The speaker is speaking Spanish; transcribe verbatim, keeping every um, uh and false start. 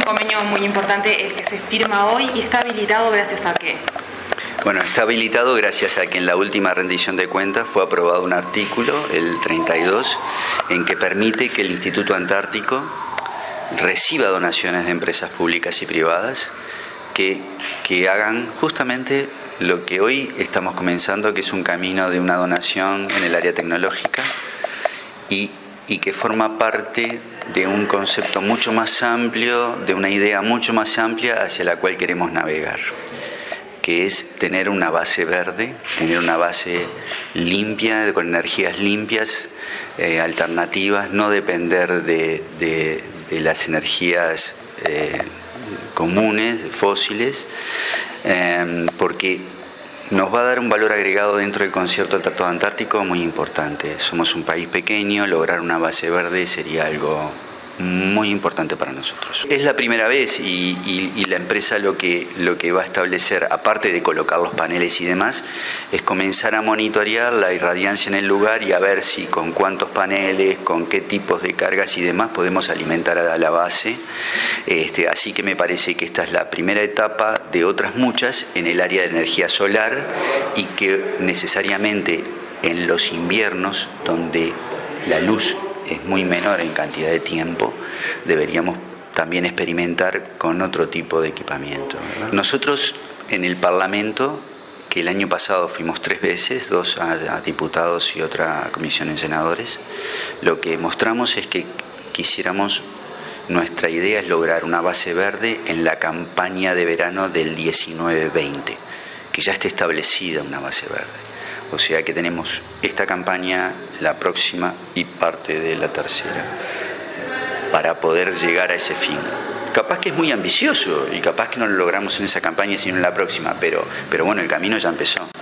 Un convenio muy importante el que se firma hoy y está habilitado gracias a qué. Bueno, está habilitado gracias a que en la última rendición de cuentas fue aprobado un artículo, el treinta y dos, en que permite que el Instituto Antártico reciba donaciones de empresas públicas y privadas que, que hagan justamente lo que hoy estamos comenzando, que es un camino de una donación en el área tecnológica y, y que forma parte de un concepto mucho más amplio, de una idea mucho más amplia hacia la cual queremos navegar, que es tener una base verde, tener una base limpia, con energías limpias, eh, alternativas, no depender de, de, de las energías eh, comunes, fósiles, eh, porque nos va a dar un valor agregado dentro del concierto del Tratado Antártico muy importante. Somos un país pequeño, lograr una base verde sería algo muy importante para nosotros. Es la primera vez y, y, y la empresa lo que, lo que va a establecer, aparte de colocar los paneles y demás, es comenzar a monitorear la irradiancia en el lugar y a ver si con cuántos paneles, con qué tipos de cargas y demás podemos alimentar a la base. Este, así que me parece que esta es la primera etapa de otras muchas en el área de energía solar y que necesariamente en los inviernos, donde la luz es muy menor en cantidad de tiempo, deberíamos también experimentar con otro tipo de equipamiento, ¿verdad? Nosotros en el Parlamento, que el año pasado fuimos tres veces, dos a, a diputados y otra comisión en senadores, lo que mostramos es que quisiéramos, nuestra idea es lograr una base verde en la campaña de verano del diecinueve veinte, que ya esté establecida una base verde. O sea que tenemos esta campaña, la próxima y parte de la tercera, para poder llegar a ese fin. Capaz que es muy ambicioso y capaz que no lo logramos en esa campaña sino en la próxima, pero, pero bueno, el camino ya empezó.